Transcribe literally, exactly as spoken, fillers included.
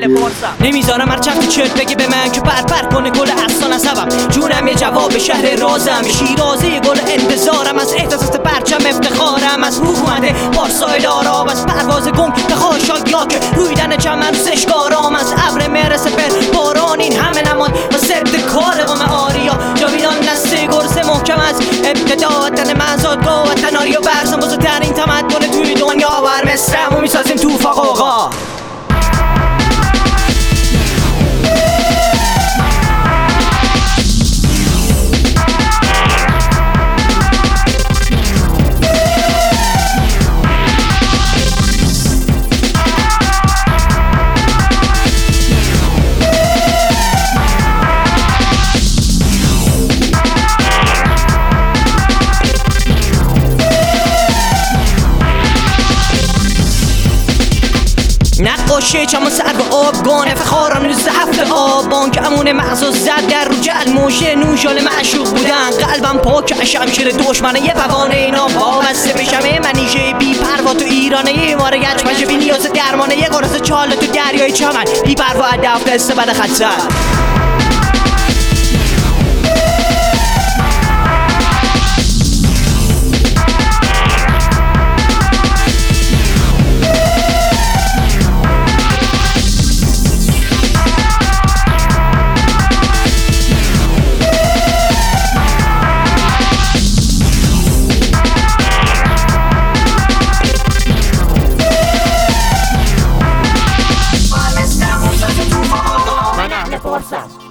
پرسم. نمیذارم هر چند چرت بگی به من که پر پر کنه گل اصلا نسبم. جونم یه جواب شهر رازم، شیرازی گل انتظارم، از احساسات پرچم افتخارم، از حکومت پارسایل آرام، از پرواز گم به خاشاک که رویدن چمن سشکارام، از ابر مهر سپر باران این همه نماد و ضد کار قوم آریا. جاویدان نسل گرز محکم از ابتدا وطن مزادگاه، وطن آریا برزن بزرگترین تمدن توی دنیا. بر مصرمو میسازیم تو فقاقا. نقاشه چما سر به آبگان افتخاران روز هفته آبان که امون مغزو زد در رو جل موشه نوشال معشوق بودن. قلبم پاک شمشیر دشمنه یه پوانه اینا وابسته بشمه منیشه بی پروا تو ایرانه یه ماره گچ مشه بی نیاز درمانه یه قرص چاله تو دریای چمن بی پروا هدف دسته بد خطر. Forza.